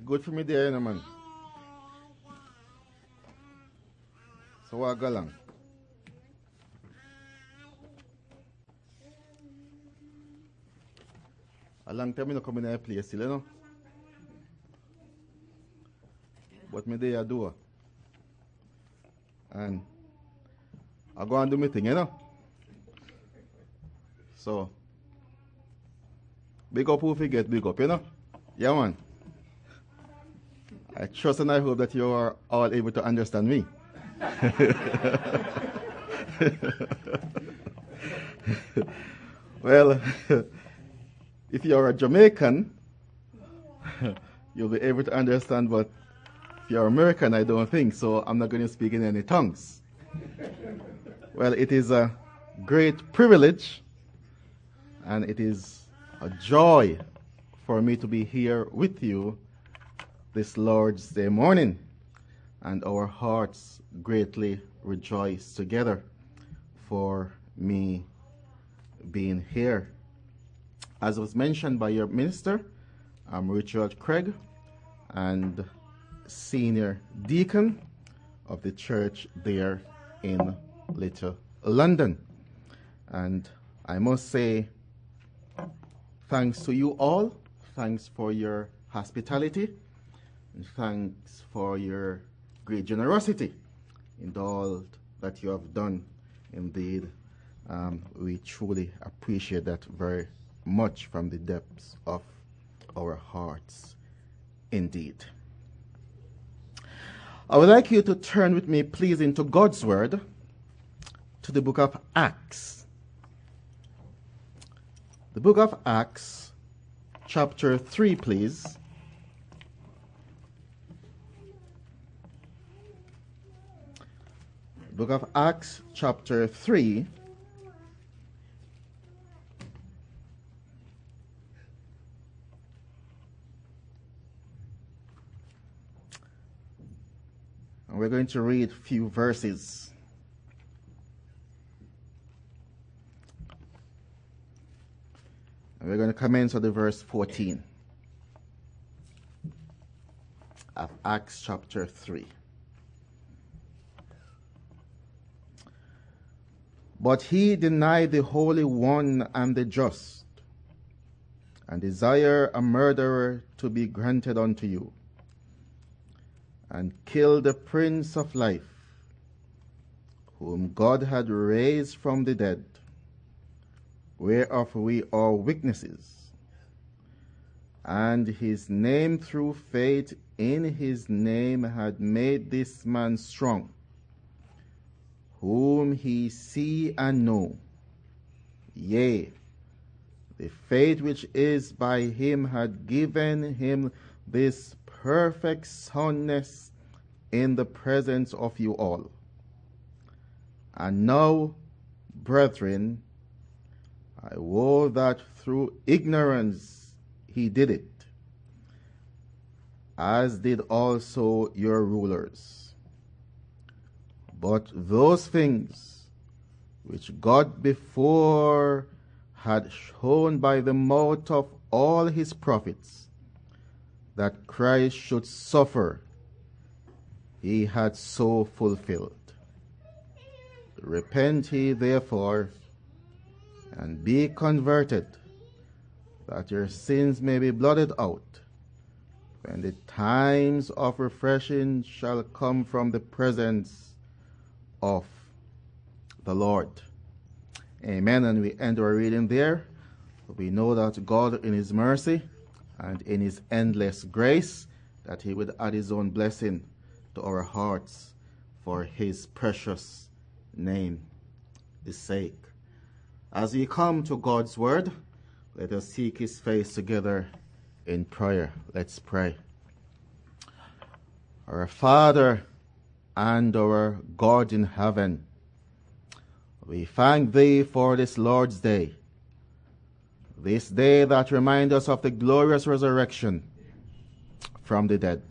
Good for me there, you know, man. So what go along? A long time I not come in a place still, you know. But me there I do. And I go and do my thing, you know. So big up who forget big up, you know. Yeah, man. I trust and I hope that you are all able to understand me. Well, if you're a Jamaican, you'll be able to understand, but if you're American, I don't think so. I'm not going to speak in any tongues. Well, it is a great privilege and it is a joy for me to be here with you this Lord's Day morning, and our hearts greatly rejoice together for me being here. As was mentioned by your minister, I'm Richard Craig, and senior deacon of the church there in Little London. And I must say thanks to you all. Thanks for your hospitality. And thanks for your great generosity in all that you have done. Indeed, we truly appreciate that very much from the depths of our hearts. Indeed. I would like you to turn with me, please, into God's Word, to the book of Acts. The book of Acts, chapter 3, please. Book of Acts, chapter 3. And we're going to read a few verses. And we're going to commence with the verse 14 of Acts chapter 3. But he denied the Holy One and the just, and desired a murderer to be granted unto you, and killed the Prince of Life, whom God had raised from the dead, whereof we are witnesses. And his name, through faith in his name, had made this man strong, whom he see and know. Yea, the faith which is by him had given him this perfect soundness in the presence of you all. And now, brethren, I woe that through ignorance he did it, as did also your rulers. But those things which God before had shown by the mouth of all his prophets, that Christ should suffer, he had so fulfilled. Repent ye therefore, and be converted, that your sins may be blotted out, when the times of refreshing shall come from the presence of the Lord. Amen. And we end our reading there. We know that God, in his mercy and in his endless grace, that he would add his own blessing to our hearts for his precious name's sake. As we come to God's word, let us seek his face together in prayer. Let's pray. Our Father and our God in heaven, we thank thee for this Lord's Day, this day that reminds us of the glorious resurrection from the dead.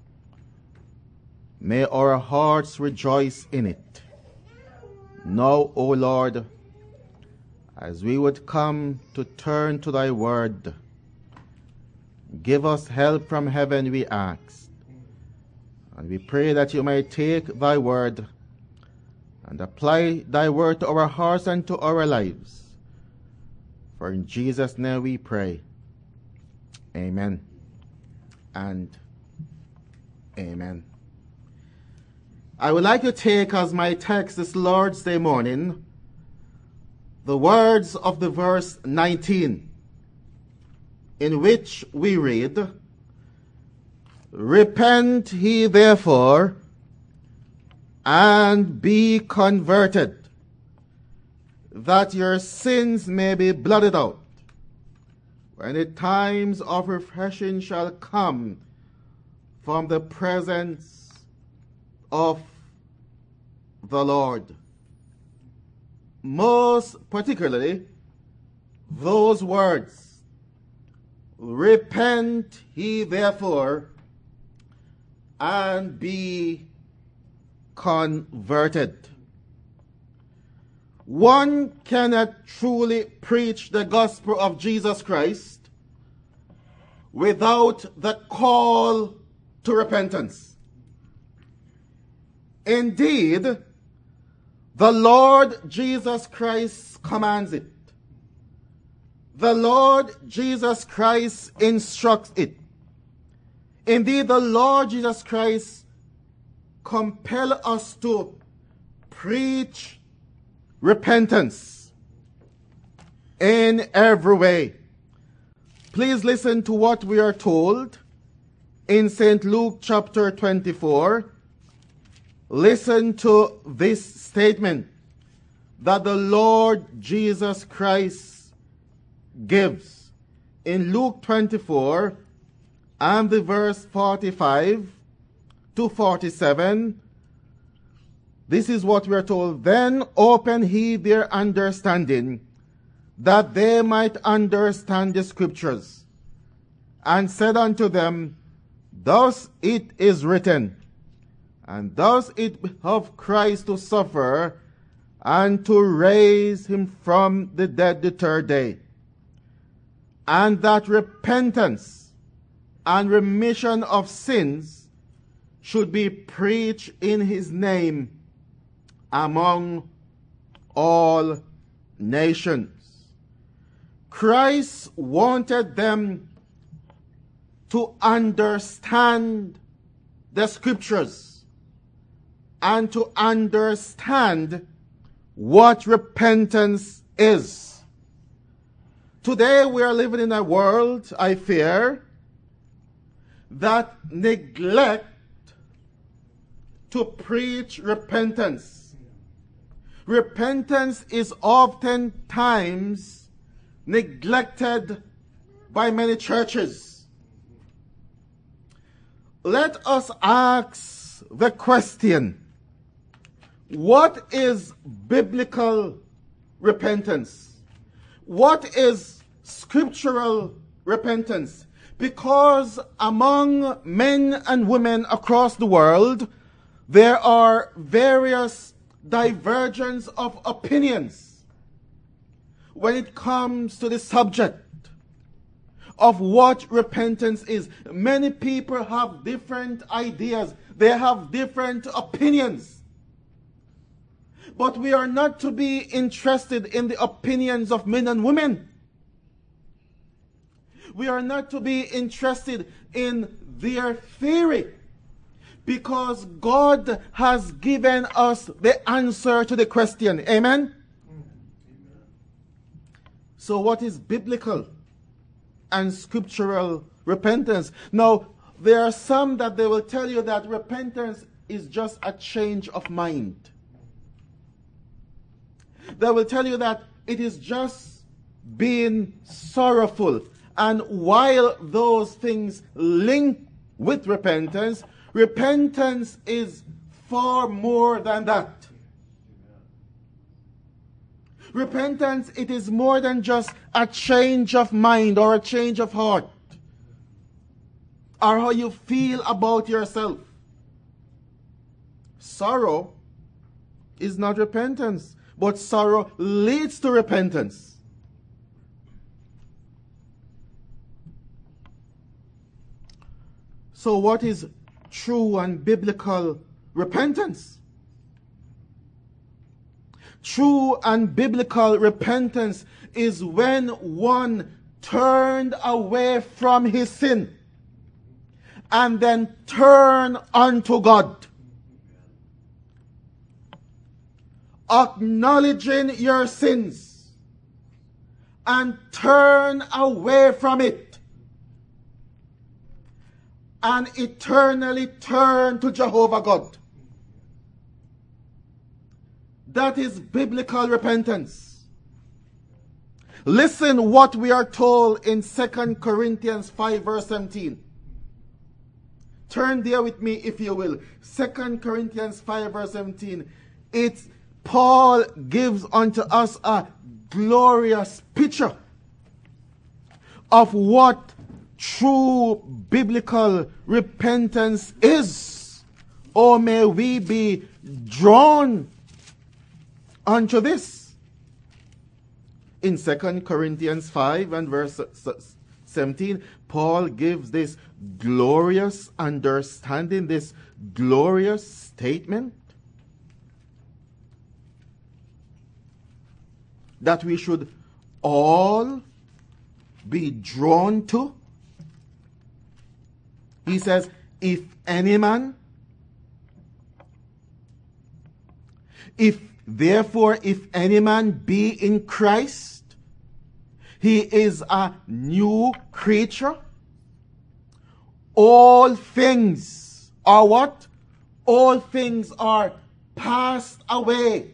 May our hearts rejoice in it. Now, O Lord, as we would come to turn to thy word, Give us help from heaven, we ask. And we pray that you may take thy word and apply thy word to our hearts and to our lives. For in Jesus' name we pray. Amen and amen. I would like to take as my text this Lord's Day morning the words of the verse 19, in which we read, Repent ye therefore, and be converted, that your sins may be blotted out, when the times of refreshing shall come from the presence of the Lord. Most particularly, those words, Repent ye therefore, and be converted. One cannot truly preach the gospel of Jesus Christ without the call to repentance. Indeed, the Lord Jesus Christ commands it. The Lord Jesus Christ instructs it. Indeed, the Lord Jesus Christ compels us to preach repentance in every way. Please listen to what we are told in St. Luke chapter 24. Listen to this statement that the Lord Jesus Christ gives in Luke 24 and the verse 45 to 47. This is what we are told. Then opened he their understanding, that they might understand the scriptures, and said unto them, Thus it is written, and thus it behoved Christ to suffer, and to raise him from the dead the third day, and that repentance and remission of sins should be preached in his name among all nations. Christ wanted them to understand the scriptures and to understand what repentance is. Today we are living in a world, I fear, that neglect to preach repentance. Repentance is oftentimes neglected by many churches. Let us ask the question, what is biblical repentance? What is scriptural repentance? Because among men and women across the world, there are various divergences of opinions when it comes to the subject of what repentance is. Many people have different ideas. They have different opinions. But we are not to be interested in the opinions of men and women. We are not to be interested in their theory, because God has given us the answer to the question. Amen? So what is biblical and scriptural repentance? Now, there are some that they will tell you that repentance is just a change of mind. They will tell you that it is just being sorrowful. And while those things link with repentance, repentance is far more than that. Repentance, it is more than just a change of mind or a change of heart, or how you feel about yourself. Sorrow is not repentance, but sorrow leads to repentance. So what is true and biblical repentance? True and biblical repentance is when one turned away from his sin and then turn unto God. Acknowledging your sins and turn away from it and eternally turn to Jehovah God. That is biblical repentance. Listen what we are told in 2 Corinthians 5 verse 17. Turn there with me if you will. 2 Corinthians 5 verse 17. It's Paul gives unto us a glorious picture of what true biblical repentance is. Oh, may we be drawn unto this. In 2 Corinthians 5 and verse 17, Paul gives this glorious understanding, this glorious statement that we should all be drawn to. He says, if any man, if any man be in Christ, he is a new creature. All things are what? All things are passed away.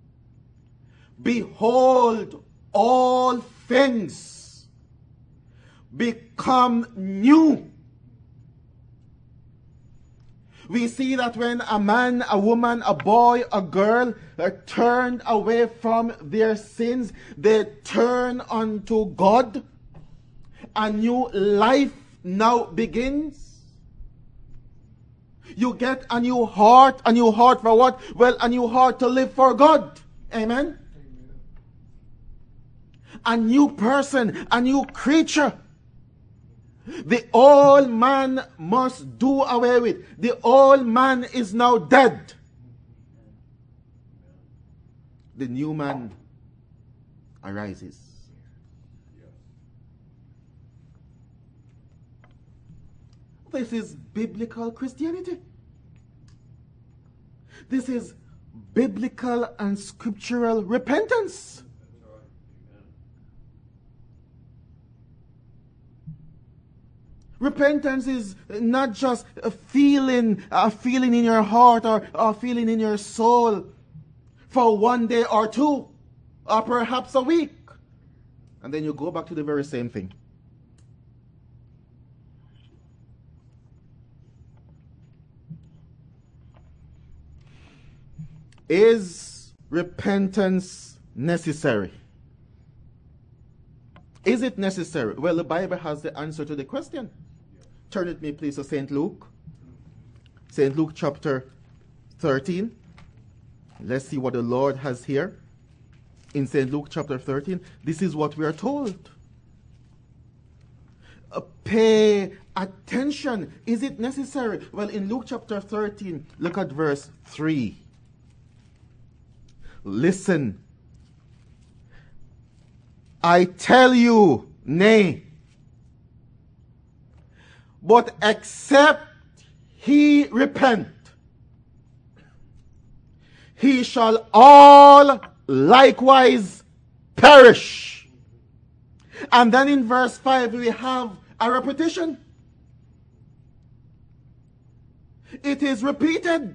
Behold, all things become new. We see that when a man, a woman, a boy, a girl are turned away from their sins, they turn unto God. A new life now begins. You get a new heart. A new heart for what? Well, a new heart to live for God. Amen? A new person, a new creature. The old man must do away with. The old man is now dead. The new man arises. This is biblical Christianity. This is biblical and scriptural repentance. Repentance is not just a feeling in your heart or a feeling in your soul for one day or two or perhaps a week. And then you go back to the very same thing. Is repentance necessary? Is it necessary? Well, the Bible has the answer to the question. Turn with me, please, to St. Luke. St. Luke chapter 13. Let's see what the Lord has here. In St. Luke chapter 13, this is what we are told. Pay attention. Is it necessary? Well, in Luke chapter 13, look at verse 3. Listen. I tell you, nay. But except he repent, he shall all likewise perish. And then in verse 5 we have a repetition. It is repeated.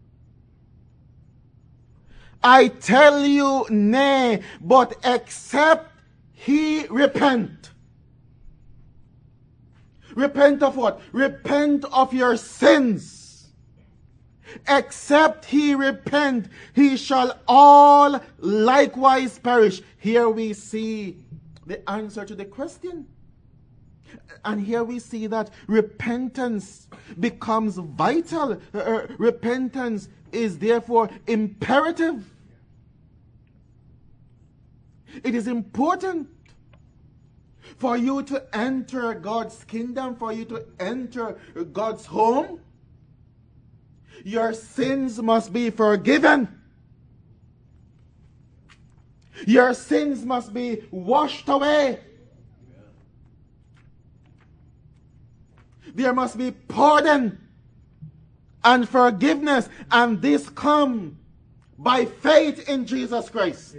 I tell you, nay, but except he repent. Repent of what? Repent of your sins. Except he repent, he shall all likewise perish. Here we see the answer to the question. And here we see that repentance becomes vital. Repentance is therefore imperative. It is important For you to enter God's kingdom, for you to enter God's home, your sins must be forgiven. Your sins must be washed away. There must be pardon and forgiveness, and this comes by faith in Jesus Christ.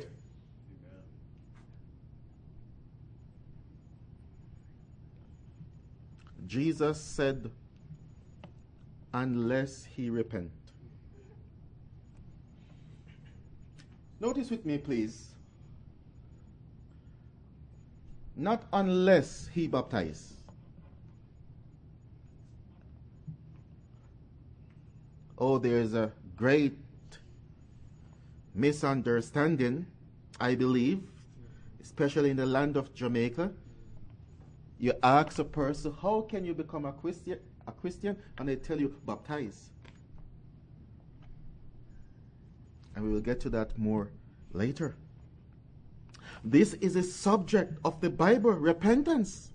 Jesus said, unless he repent. Notice with me, please. Not unless he baptize. Oh, there's a great misunderstanding, I believe, especially in the land of Jamaica. You ask a person, how can you become a Christian? And they tell you, baptize. And we will get to that more later. This is a subject of the Bible, repentance.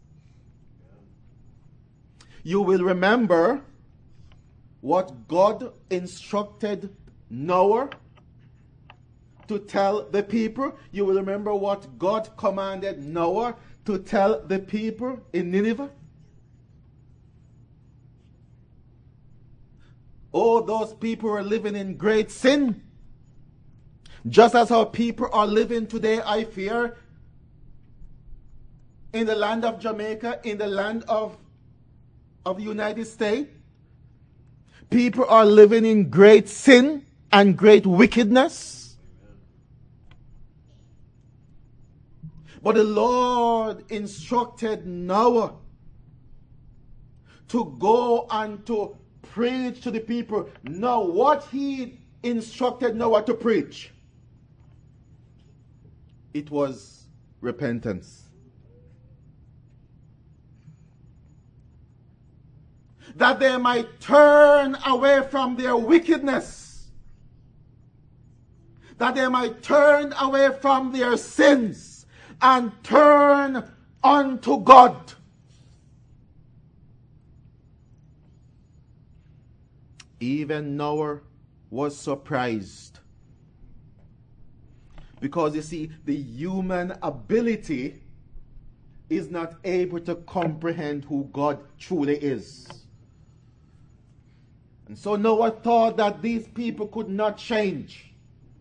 You will remember what God instructed Noah to tell the people. You will remember what God commanded Noah to tell the people in Nineveh. Oh, those people were living in great sin. Just as how people are living today, I fear, in the land of Jamaica, in the land of the United States. People are living in great sin and great wickedness. But the Lord instructed Noah to go and to preach to the people. Now, what he instructed Noah to preach, it was repentance. That they might turn away from their wickedness. That they might turn away from their sins and turn unto God. Even Noah was surprised. Because you see, the human ability is not able to comprehend who God truly is. And so Noah thought that these people could not change.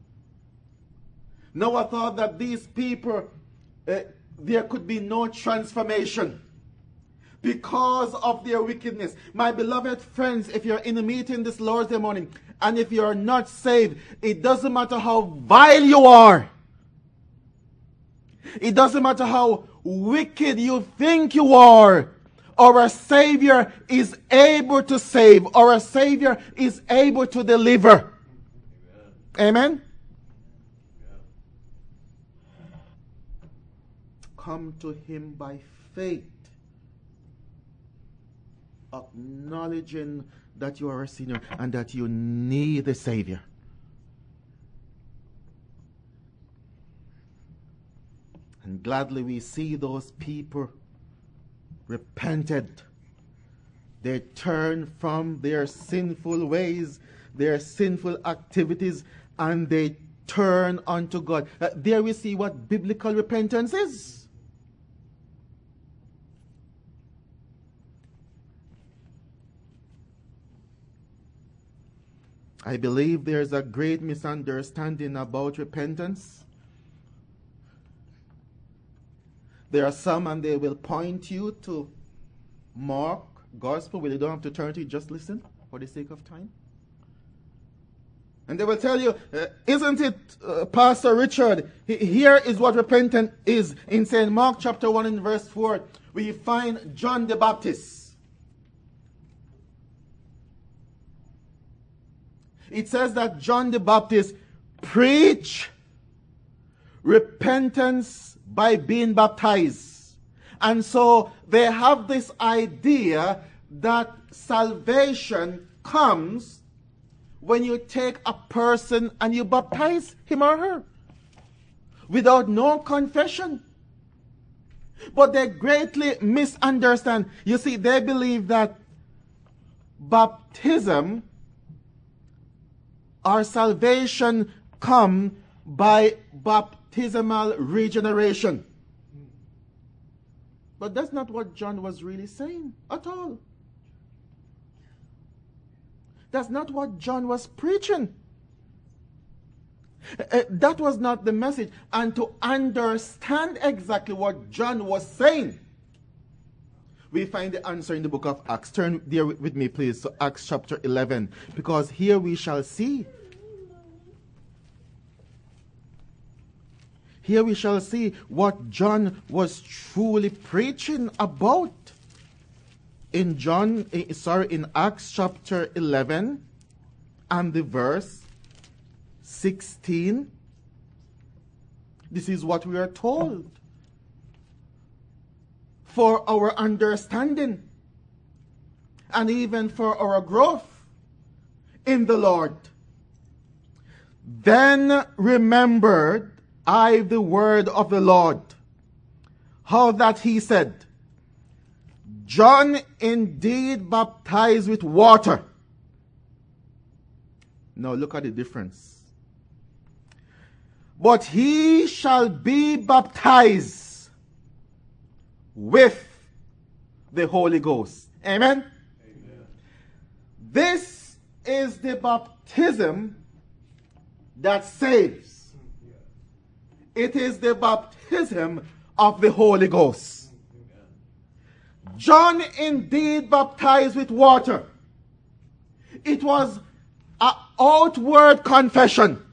Noah thought that these people, there could be no transformation because of their wickedness. My beloved friends, if you're in a meeting this Lord's Day morning, and if you're not saved, it doesn't matter how vile you are. It doesn't matter how wicked you think you are. Our Savior is able to save. Our Savior is able to deliver. Amen? Come to Him by faith, acknowledging that you are a sinner and that you need a Savior. And gladly we see those people repented. They turned from their sinful ways, their sinful activities, and they turn unto God. There we see what biblical repentance is. I believe there's a great misunderstanding about repentance. There are some, and they will point you to Mark Gospel, where you don't have to turn to it, just listen for the sake of time. And they will tell you, isn't it, Pastor Richard, here is what repentance is. In St. Mark chapter 1 and verse 4, we find John the Baptist. It says that John the Baptist preached repentance by being baptized. And so they have this idea that salvation comes when you take a person and you baptize him or her without no confession. But they greatly misunderstand. You see, they believe that baptism or salvation come by baptismal regeneration. But that's not what John was really saying at all. That's not what John was preaching. That was not the message. And to understand exactly what John was saying, we find the answer in the book of Acts. Turn there with me, please, to Acts chapter 11, because here we shall see. Here we shall see what John was truly preaching about. In Acts chapter 11 and the verse 16, this is what we are told. For our understanding and even for our growth in the Lord. Then remembered I the word of the Lord, how that he said, John indeed baptized with water. Now look at the difference. But he shall be baptized with the Holy Ghost. Amen? Amen. This is the baptism that saves. It is the baptism of the Holy Ghost. John indeed baptized with water. It was an outward confession.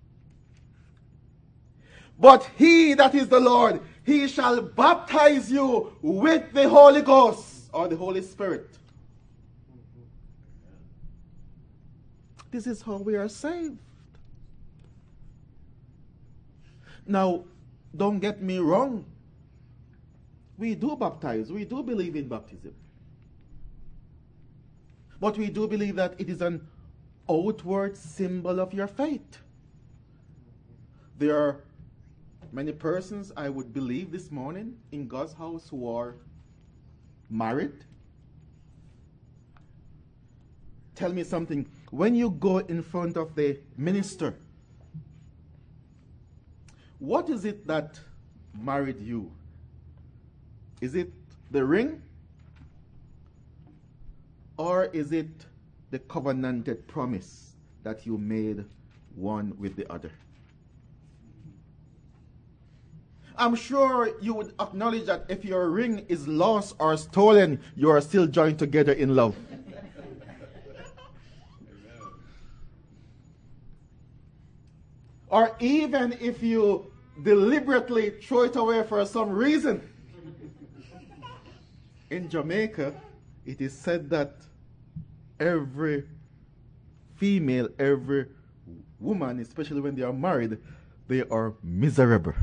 But he that is the Lord, he shall baptize you with the Holy Ghost or the Holy Spirit. This is how we are saved. Now, don't get me wrong. We do baptize. We do believe in baptism. But we do believe that it is an outward symbol of your faith. There are many persons, I would believe this morning, in God's house who are married. Tell me something. When you go in front of the minister, what is it that married you? Is it the ring? Or is it the covenanted promise that you made one with the other? I'm sure you would acknowledge that if your ring is lost or stolen, you are still joined together in love. Or even if you deliberately throw it away for some reason. In Jamaica, it is said that every female, every woman, especially when they are married, they are miserable.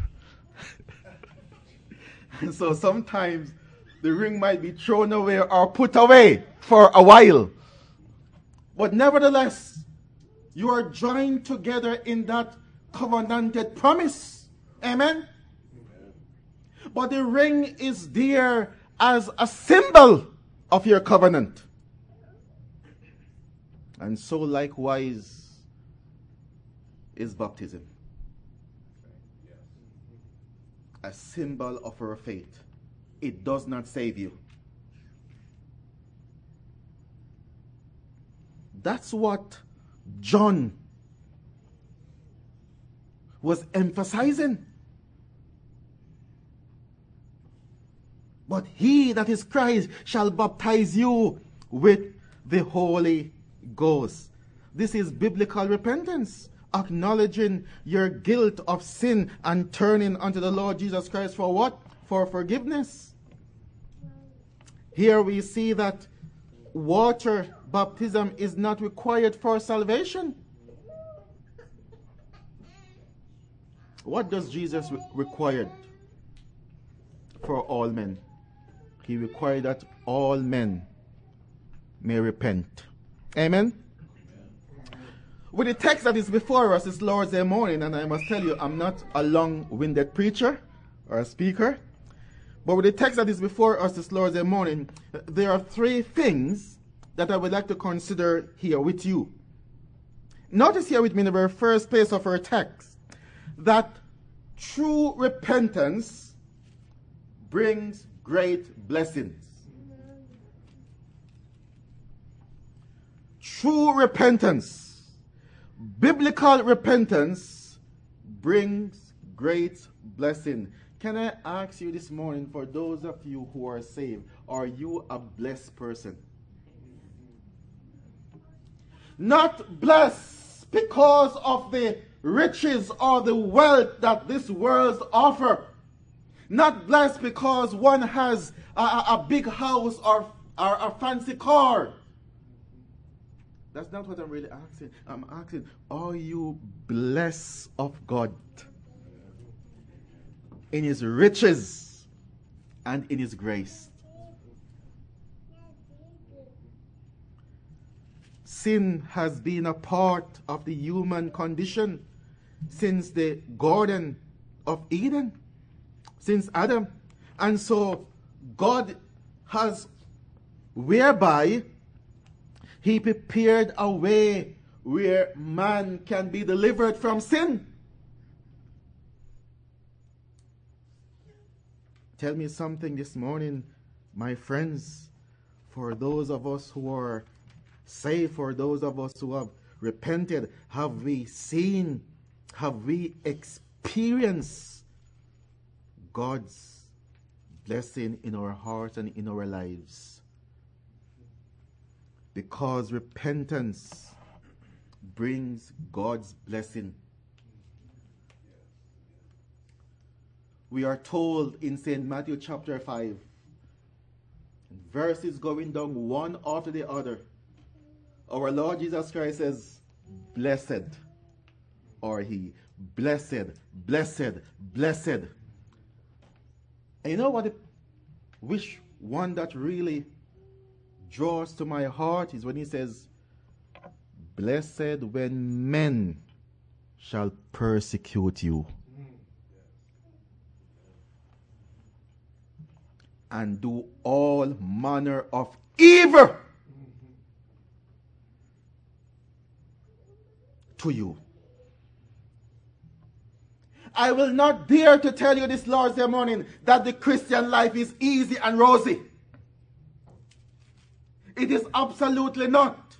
And so sometimes the ring might be thrown away or put away for a while. But nevertheless, you are joined together in that covenanted promise. Amen? Amen. But the ring is there as a symbol of your covenant. And so likewise is baptism. A symbol of our faith. It does not save you. That's what John was emphasizing. But he that is Christ shall baptize you with the Holy Ghost. This is biblical repentance, acknowledging your guilt of sin and turning unto the Lord Jesus Christ for what? For forgiveness. Here we see that water baptism is not required for salvation. What does Jesus require for all men? He required that all men may repent. Amen? With the text that is before us, it's Lord's Day morning, and I must tell you, I'm not a long-winded preacher or a speaker, But with the text that is before us this Lord's Day morning, there are three things that I would like to consider here with you. Notice here with me in the very first place of our text that true repentance brings great blessings. True repentance, biblical repentance brings great blessing. Can I ask you this morning, for those of you who are saved, are you a blessed person? Not blessed because of the riches or the wealth that this world offers. Not blessed because one has a big house or a fancy car. That's not what I'm really asking. I'm asking, are you blessed of God in His riches and in His grace? Sin has been a part of the human condition since the Garden of Eden, since Adam. And so God has, whereby He prepared a way where man can be delivered from sin. Tell me something this morning, my friends, for those of us who are saved, for those of us who have repented, have we seen, have we experienced God's blessing in our hearts and in our lives? Because repentance brings God's blessing. We are told in St. Matthew chapter 5, verses going down one after the other, our Lord Jesus Christ says, blessed are He. Blessed, blessed, blessed. And you know what? Which one that really draws to my heart is when He says, blessed when men shall persecute you and do all manner of evil to you. I will not dare to tell you this Lord's Day morning that the Christian life is easy and rosy. It is absolutely not.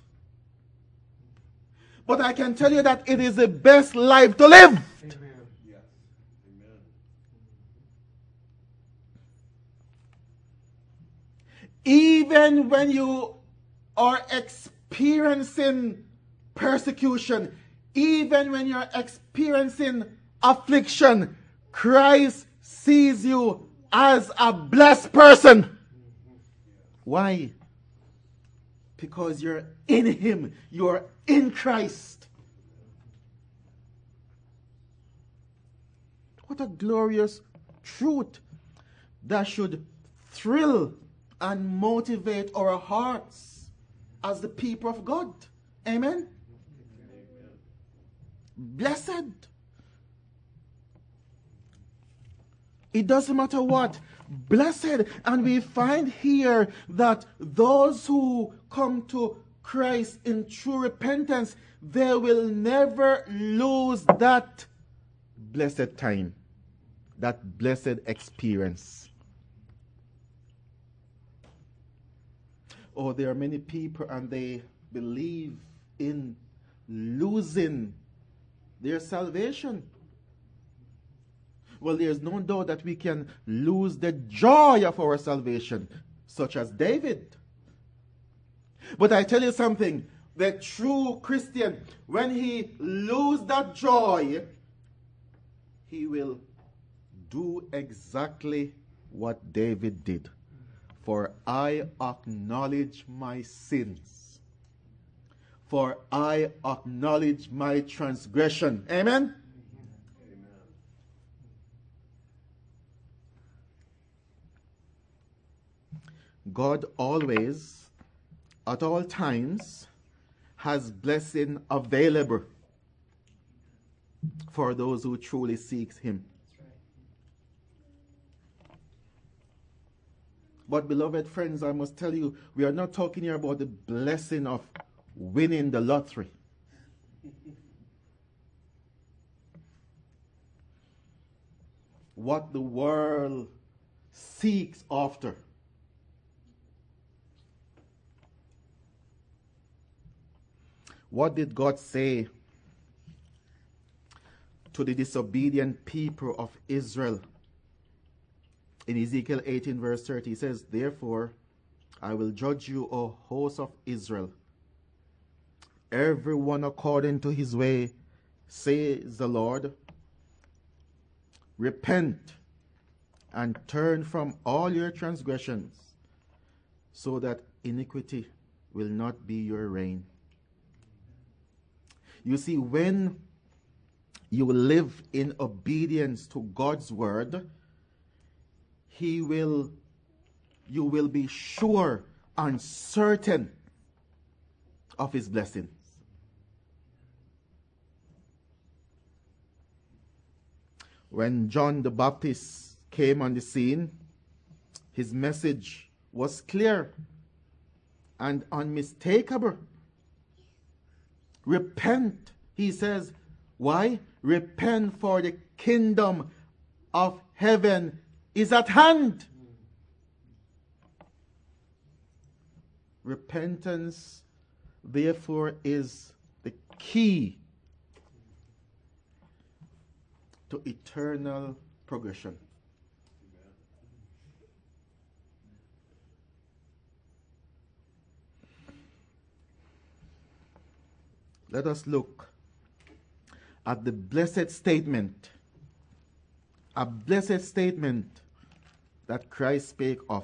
But I can tell you that it is the best life to live. Amen. Yes. Amen. Even when you are experiencing persecution, even when you're experiencing affliction, Christ sees you as a blessed person. Why? Because you're in Him. You're in Christ. What a glorious truth that should thrill and motivate our hearts as the people of God. Amen? Blessed. It doesn't matter what. Blessed. And we find here that those who come to Christ in true repentance, they will never lose that blessed time, that blessed experience. Oh, there are many people and they believe in losing their salvation. Well, there's no doubt that we can lose the joy of our salvation, such as David. But I tell you something, the true Christian, when he loses that joy, he will do exactly what David did. For I acknowledge my sins. For I acknowledge my transgression. Amen? God always, at all times, has blessing available for those who truly seek Him. But beloved friends, I must tell you, we are not talking here about the blessing of winning the lottery. What the world seeks after. What did God say to the disobedient people of Israel? In Ezekiel 18 verse 30, he says, "Therefore I will judge you, O host of Israel, every one according to his way, says the Lord. Repent and turn from all your transgressions, so that iniquity will not be your reign." You see, when you live in obedience to God's word, you will be sure and certain of his blessings. When John the Baptist came on the scene, his message was clear and unmistakable. Repent, he says. Why? Repent, for the kingdom of heaven is at hand. Repentance, therefore, is the key to eternal progression. Let us look at the blessed statement, a blessed statement that Christ spake of,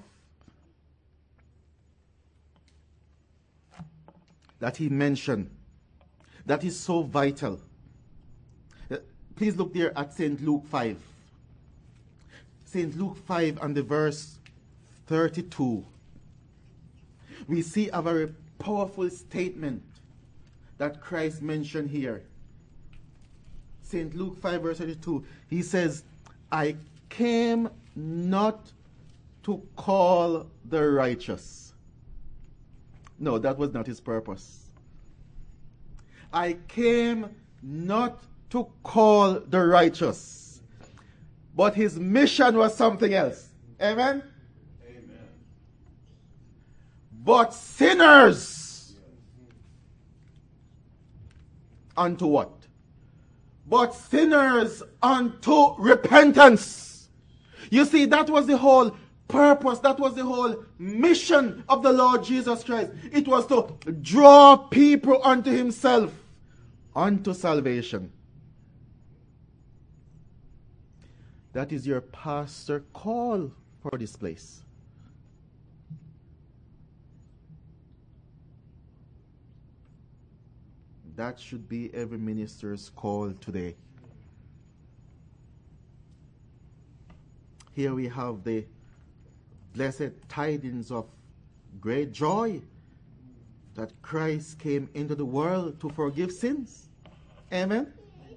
that he mentioned, that is so vital. Please look there at St. Luke 5. St. Luke 5 and the verse 32. We see a very powerful statement that Christ mentioned here. St. Luke 5 verse 32. He says, "I came not to call the righteous." No, that was not his purpose. "I came not to call the righteous." But his mission was something else. Amen? Amen. But sinners. Unto what? But sinners unto repentance. You see, that was the whole purpose, that was the whole mission of the Lord Jesus Christ. It was to draw people unto himself, unto salvation. That is your pastor call for this place. That should be every minister's call today. Here we have the blessed tidings of great joy that Christ came into the world to forgive sins. Amen?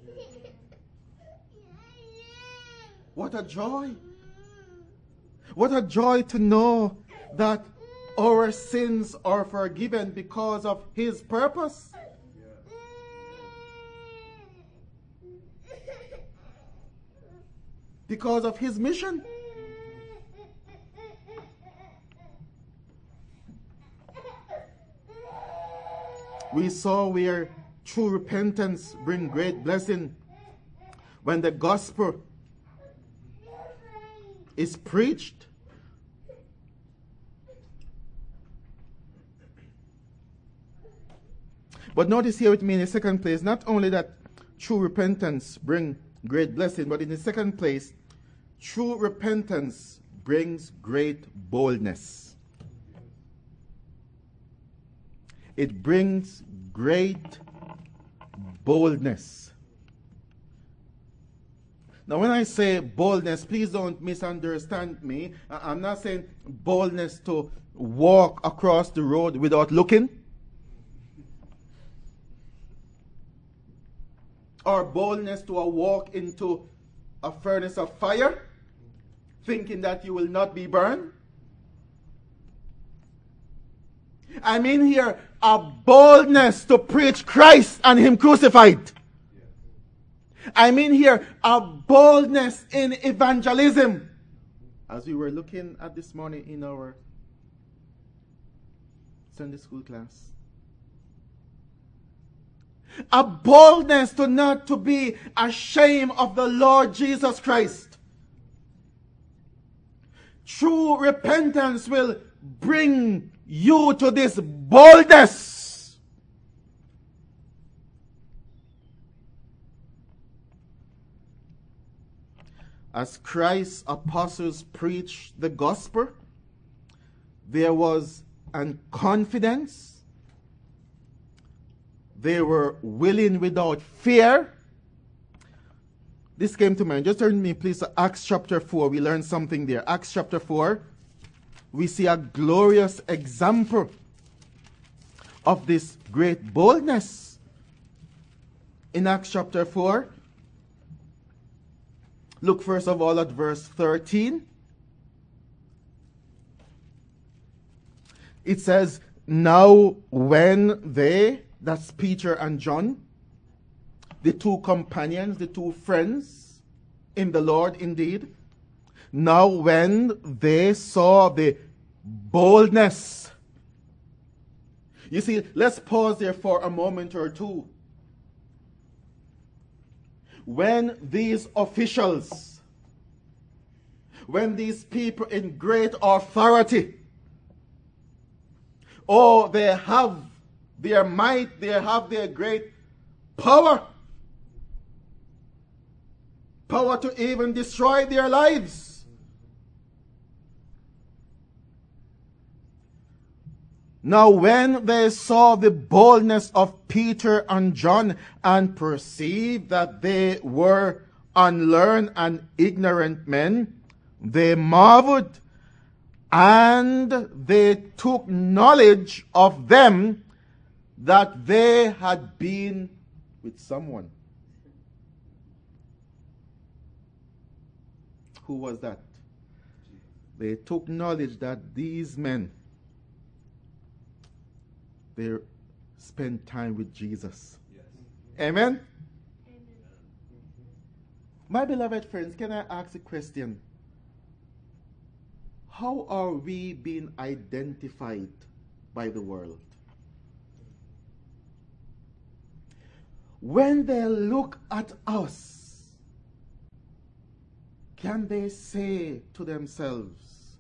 What a joy! What a joy to know that our sins are forgiven because of his purpose. Because of his mission. We saw where true repentance brings great blessing when the gospel is preached. But notice here with me in the second place, not only that true repentance brings great blessing, but in the second place, true repentance brings great boldness. It brings great boldness. Now, when I say boldness, please don't misunderstand me. I'm not saying boldness to walk across the road without looking, or boldness to walk into a furnace of fire, thinking that you will not be burned. I mean here a boldness to preach Christ and Him crucified. I mean here a boldness in evangelism. As we were looking at this morning in our Sunday school class. A boldness to not to be ashamed of the Lord Jesus Christ. True repentance will bring you to this boldness. As Christ's apostles preached the gospel, there was an confidence. They were willing without fear. This came to mind. Just turn with me, please, to Acts chapter 4. We learned something there. Acts chapter 4. We see a glorious example of this great boldness. In Acts chapter 4, look first of all at verse 13. It says, now when they, that's Peter and John, the two companions, the two friends in the Lord indeed, now when they saw the boldness. You see, let's pause there for a moment or two. When these officials, when these people in great authority, oh, they have their might, they have their great power, power to even destroy their lives. Now when they saw the boldness of Peter and John and perceived that they were unlearned and ignorant men, they marveled, and they took knowledge of them that they had been with someone. Who was that? They took knowledge that these men, they spent time with Jesus. Yes. Amen? Amen? My beloved friends, can I ask a question? How are we being identified by the world? When they look at us, can they say to themselves,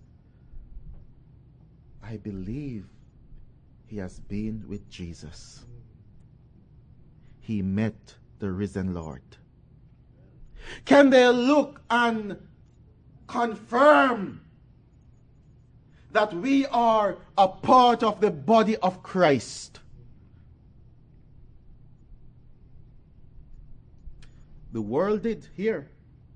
I believe he has been with Jesus. He met the risen Lord. Can they look and confirm that we are a part of the body of Christ? The world did here.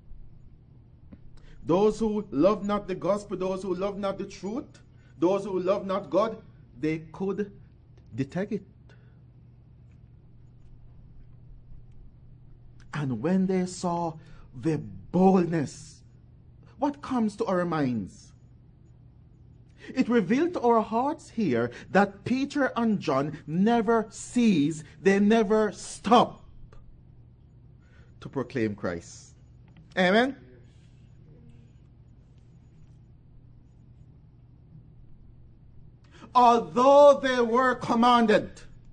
Those who love not the gospel, those who love not the truth, those who love not God, they could detect it. And when they saw the boldness, what comes to our minds? It revealed to our hearts here that Peter and John never cease, they never stop to proclaim Christ. Amen? Although they were commanded,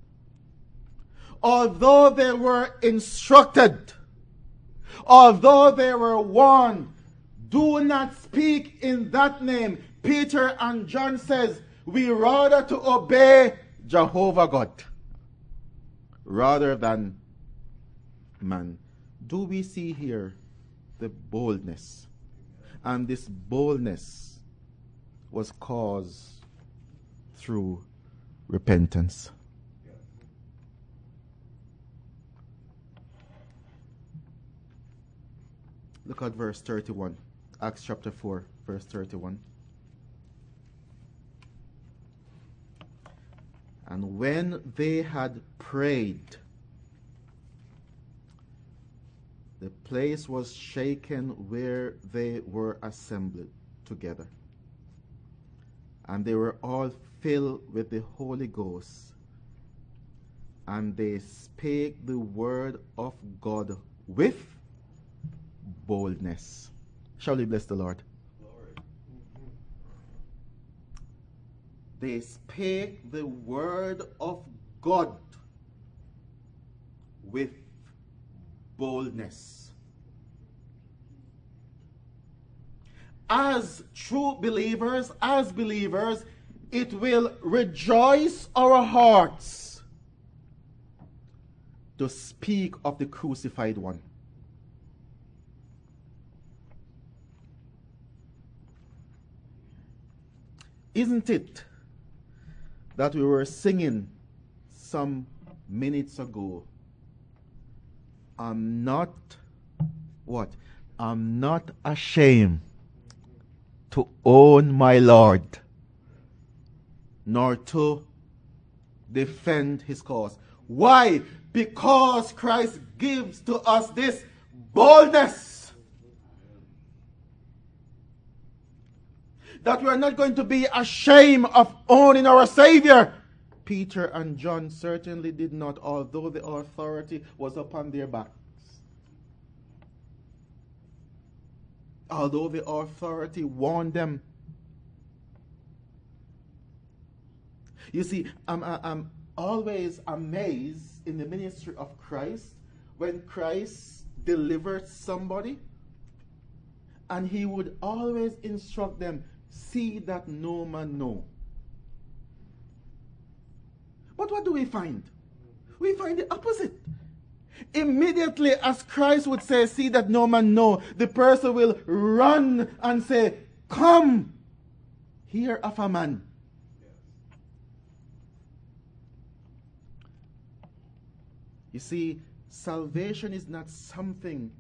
although they were instructed, although they were warned, do not speak in that name. Peter and John says, we rather to obey Jehovah God rather than man. Do we see here the boldness? And this boldness was caused through repentance. Look at verse 31. Acts chapter 4, verse 31. And when they had prayed, the place was shaken where they were assembled together. And they were all filled with the Holy Ghost, and they spake the word of God with boldness. Shall we bless the Lord? Glory. They spake the word of God with boldness. As true believers, as believers, it will rejoice our hearts to speak of the crucified one. Isn't it that we were singing some minutes ago? I'm not ashamed to own my Lord, nor to defend his cause. Why? Because Christ gives to us this boldness that we are not going to be ashamed of owning our Savior. Peter and John certainly did not, although the authority was upon their backs. Although the authority warned them. You see, I'm always amazed in the ministry of Christ when Christ delivered somebody, and he would always instruct them, see that no man know. But what do we find? We find the opposite. Immediately as Christ would say, see that no man know, the person will run and say, come, hear of a man. You see, salvation is not something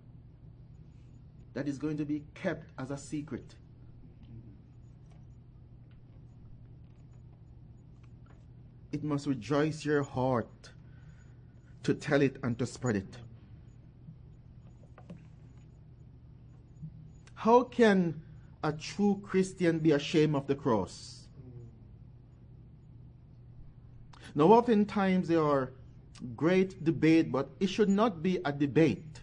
that is going to be kept as a secret. It must rejoice your heart to tell it and to spread it. How can a true Christian be ashamed of the cross? Now, oftentimes there are great debate, but it should not be a debate.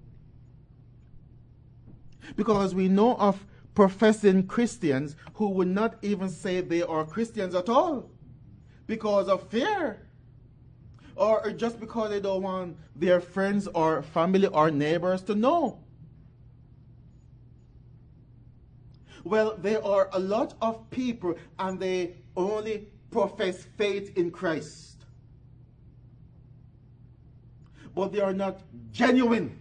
Because we know of professing Christians who would not even say they are Christians at all because of fear, or just because they don't want their friends or family or neighbors to know. Well, there are a lot of people and they only profess faith in Christ, but they are not genuine.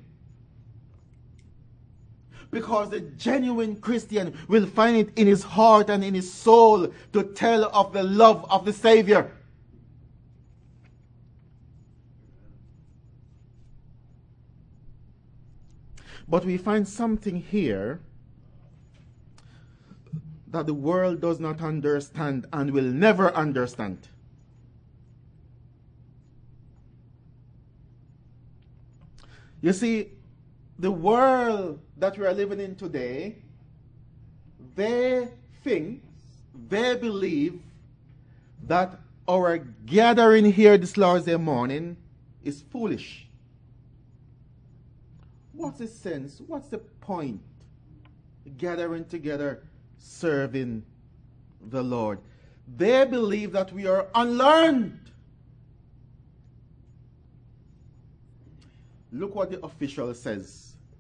Because the genuine Christian will find it in his heart and in his soul to tell of the love of the Savior. But we find something here that the world does not understand and will never understand. You see, the world that we are living in today, they believe that our gathering here this Lord's Day morning is foolish. What's the sense? What's the point? Gathering together, serving the Lord. They believe that we are unlearned. Look what the official says.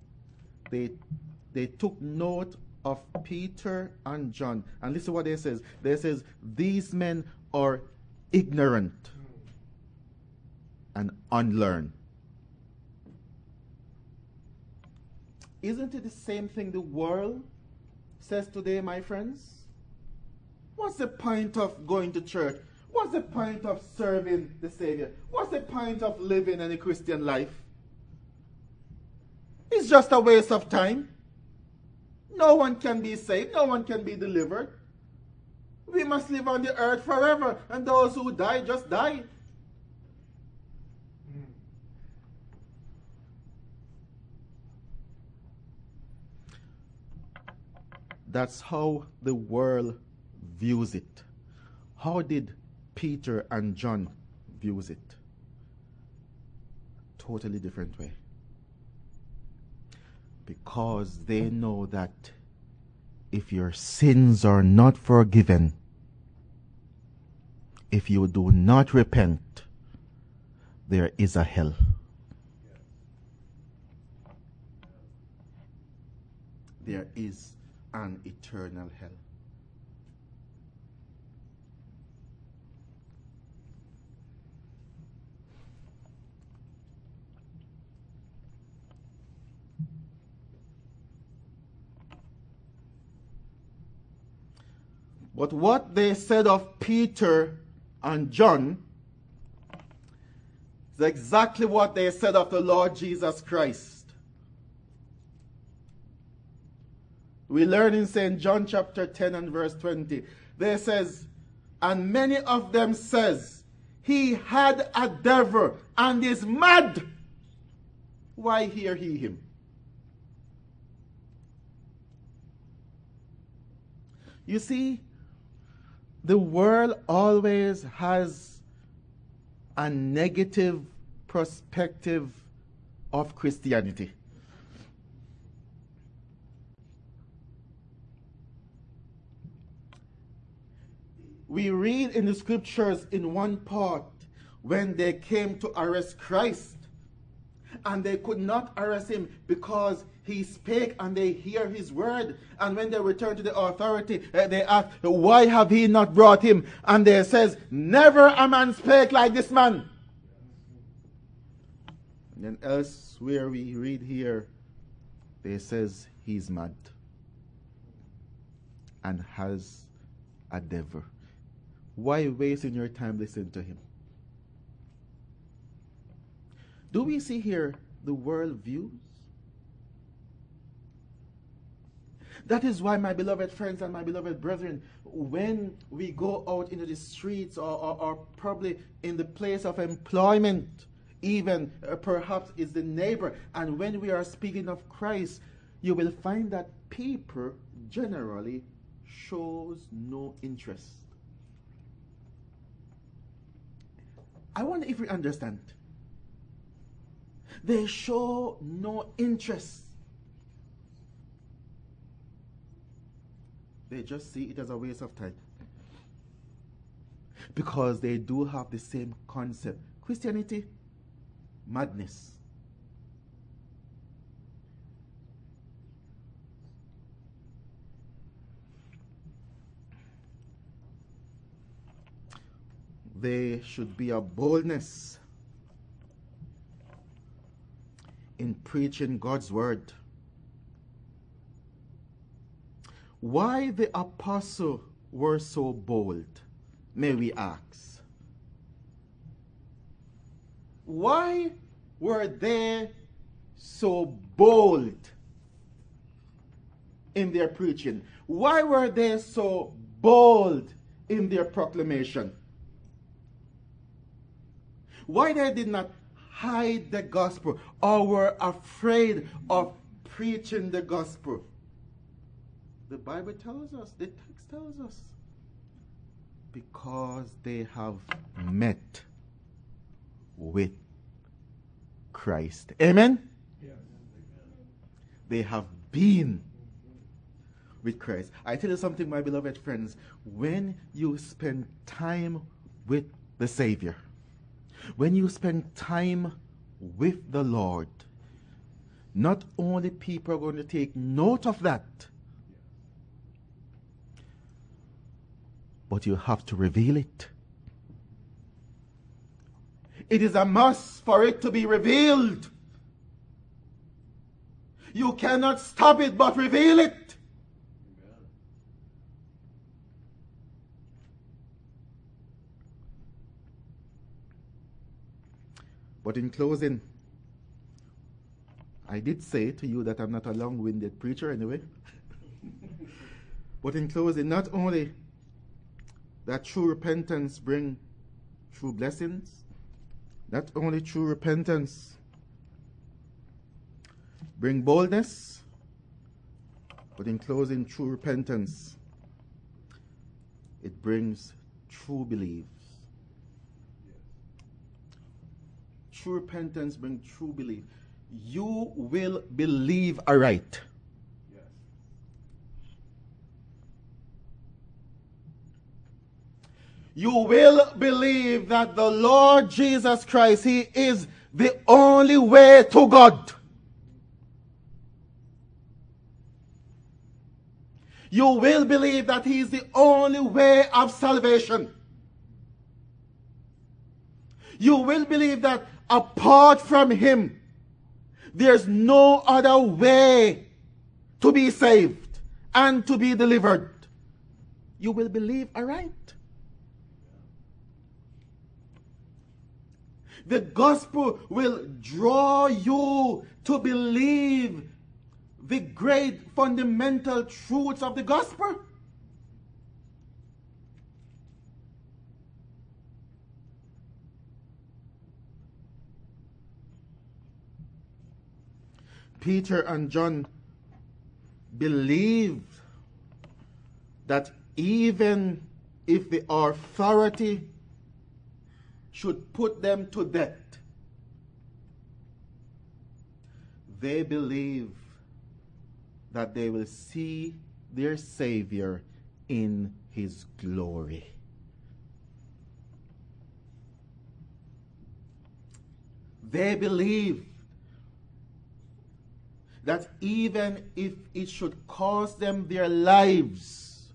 They took note of Peter and John. And listen what they says. They says, these men are ignorant and unlearned. Isn't it the same thing the world says today, my friends? What's the point of going to church? What's the point of serving the Savior? What's the point of living any Christian life? It's just a waste of time. No one can be saved. No one can be delivered. We must live on the earth forever. And those who die, just die. That's how the world views it. How did Peter and John views it? Totally different way. Because they know that if your sins are not forgiven, if you do not repent, there is a hell. There is an eternal hell. But what they said of Peter and John is exactly what they said of the Lord Jesus Christ. We learn in St. John chapter 10 and verse 20. There says, and many of them says, he had a devil and is mad. Why hear he him? You see, the world always has a negative perspective of Christianity. We read in the scriptures in one part when they came to arrest Christ and they could not arrest him because he spake and they hear his word. And when they return to the authority, they ask, why have he not brought him? And they says, never a man spake like this man. And then elsewhere we read here, they says he's mad and has a devil. Why wasting your time listening to him? Do we see here the world views? That is why, my beloved friends and my beloved brethren, when we go out into the streets or probably in the place of employment, even perhaps is the neighbor, and when we are speaking of Christ, you will find that people generally shows no interest. I wonder if we understand. They show no interest. They just see it as a waste of time. Because they do have the same concept. Christianity, madness. There should be a boldness in preaching God's word. Why the apostle were so bold, may we ask? Why were they so bold in their preaching? Why were they so bold in their proclamation? Why they did not hide the gospel or were afraid of preaching the gospel? The Bible tells us, the text tells us, because they have met with Christ. Amen? Yes. They have been with Christ. I tell you something, my beloved friends, when you spend time with the Savior, when you spend time with the Lord, not only people are going to take note of that, but you have to reveal it. It is a must for it to be revealed. You cannot stop it but reveal it. Amen. But in closing, I did say to you that I'm not a long-winded preacher anyway. But in closing, not only that true repentance bring true blessings, not only true repentance bring boldness, but in closing, true repentance, it brings true belief. True repentance brings true belief. You will believe aright. Yes. You will believe that the Lord Jesus Christ, He is the only way to God. You will believe that He is the only way of salvation. You will believe that apart from Him, there's no other way to be saved and to be delivered. You will believe aright. The gospel will draw you to believe the great fundamental truths of the gospel. Peter and John believed that even if the authority should put them to death, they believe that they will see their Savior in His glory. They believe that even if it should cost them their lives,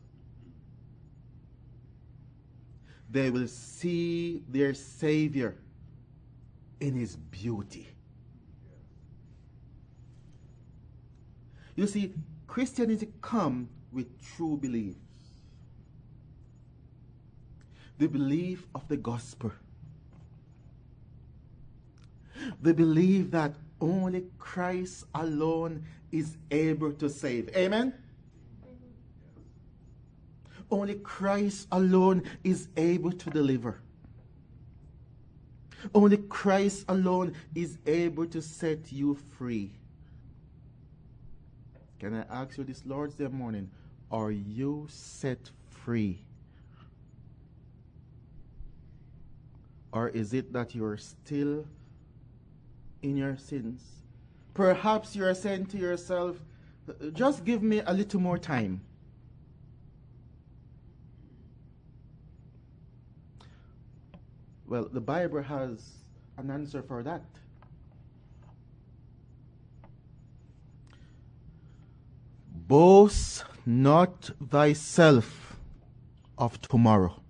they will see their Savior in His beauty. You see, Christianity comes with true beliefs. The belief of the gospel. The belief that only Christ alone is able to save. Amen? Only Christ alone is able to deliver. Only Christ alone is able to set you free. Can I ask you this Lord's Day morning, are you set free? Or is it that you're still in your sins? Perhaps you're saying to yourself, just give me a little more time. Well, the Bible has an answer for that. Boast not thyself of tomorrow,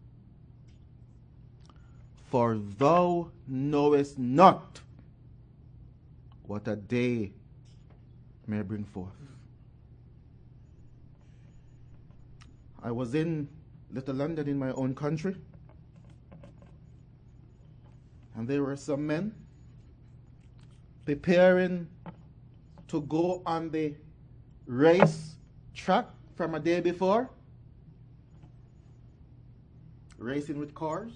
for thou knowest not what a day may bring forth. I was in Little London in my own country, and there were some men preparing to go on the race track from a day before, racing with cars.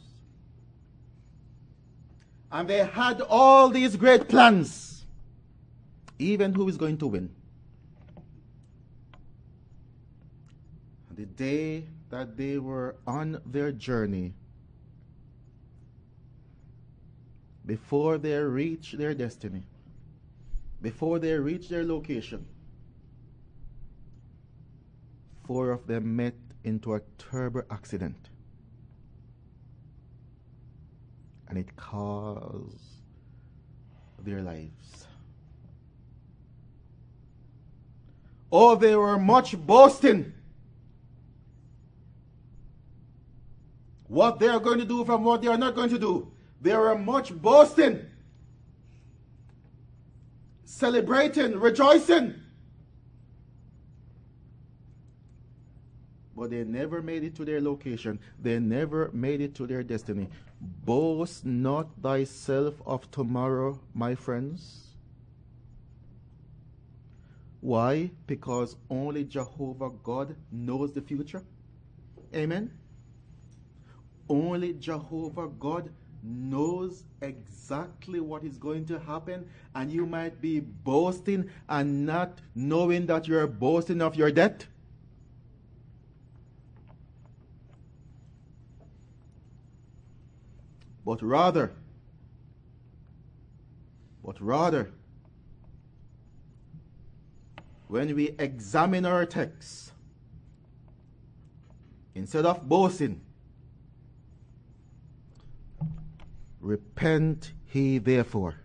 And they had all these great plans, even who is going to win. The day that they were on their journey, before they reached their destiny, before they reached their location, 4 of them met into a terrible accident. And it caused their lives. Oh, they were much boasting. What they are going to do from what they are not going to do. They were much boasting. Celebrating, rejoicing. But they never made it to their location. They never made it to their destiny. Boast not thyself of tomorrow, my friends. Why? Because only Jehovah God knows the future. Amen? Only Jehovah God knows exactly what is going to happen, and you might be boasting and not knowing that you're boasting of your debt. but rather, when we examine our texts, instead of boasting, repent ye therefore,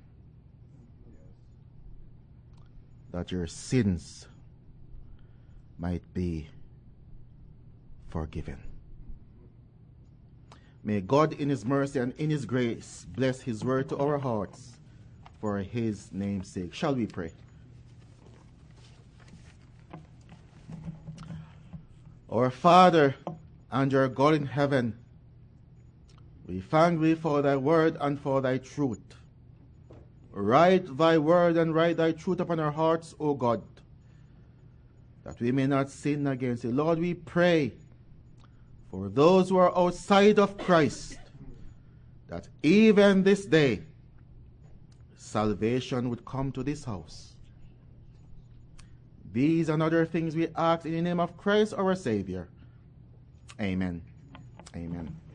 that your sins might be forgiven. May God in his mercy and in his grace bless his word to our hearts for his name's sake. Shall we pray? Our Father and our God in heaven, we thank thee for thy word and for thy truth. Write thy word and write thy truth upon our hearts, O God, that we may not sin against thee. Lord, we pray for those who are outside of Christ, that even this day, salvation would come to this house. These and other things we ask in the name of Christ our Savior. Amen. Amen.